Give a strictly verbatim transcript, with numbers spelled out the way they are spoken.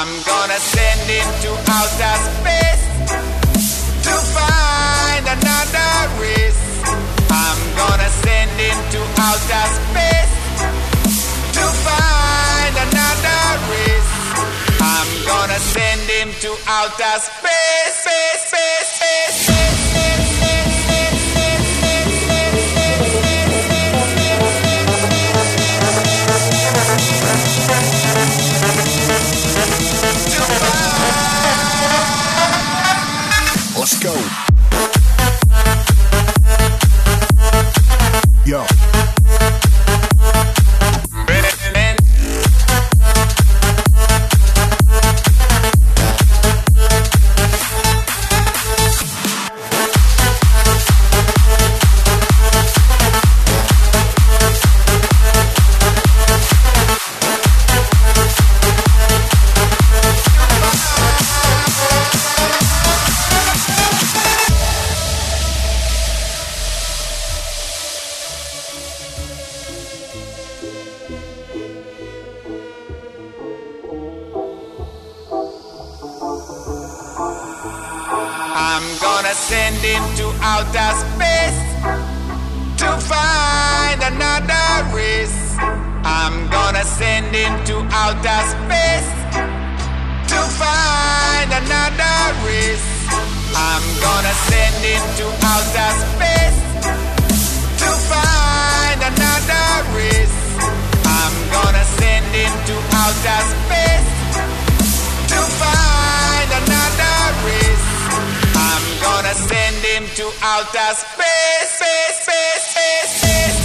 I'm gonna send him to outer space to find another race. I'm gonna send him to outer space to find another race. I'm gonna send him to outer space, space, space, space, space, space, space, space, space, space. Let's go. Yo. I'm gonna send him to outer space to find another race. I'm gonna send him to outer space to find another race. I'm gonna send him to outer space to find another race. I'm gonna send him to outer space to find another race. I'm gonna send him to outer space, space, space, space, space.